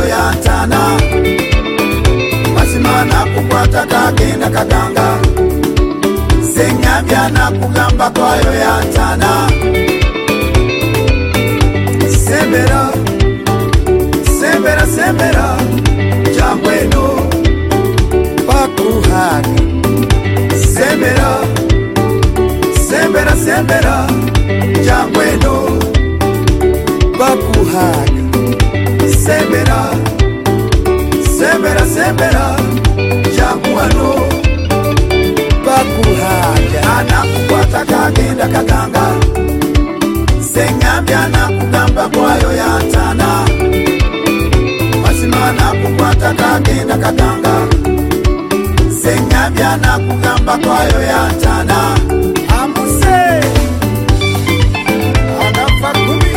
yantana mazima nakukwata kagenda kaganga senyambya nakugamba kwayo yantana sembera sembera sembera jangweno bakuhaga sembera sembera sembera jangweno bakuhaga sembera sembera sembera jangwano bakuhaga anakukwata kagenda kaganga senyambya nakugamba kwayo yantana mazima nakukwata kagenda kaganga senyambya nakugamba kwayo yantana amuse anafa kumi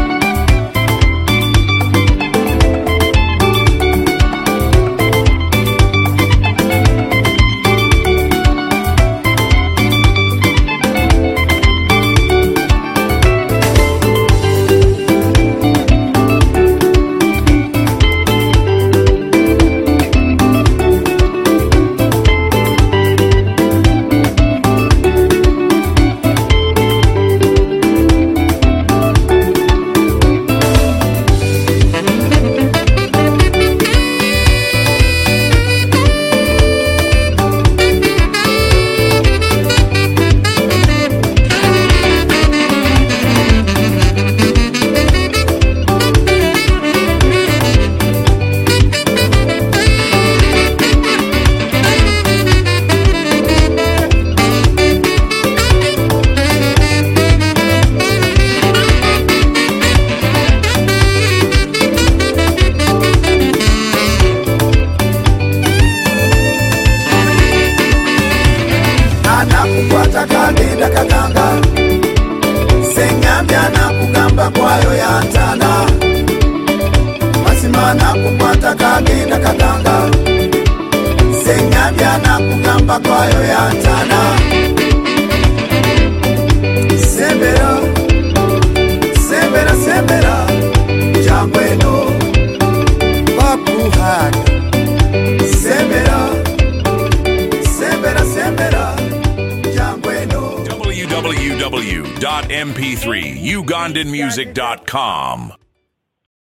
anakukwata kagenda kaganga senyambya nakugamba kwayo yantana mazima nakukwata kagenda kaganga senyambya nakugamba kwayo yantana sembera sembera sembera jangweno bakuhaga sembera sembera sembera www.mp3ugandanmusic.com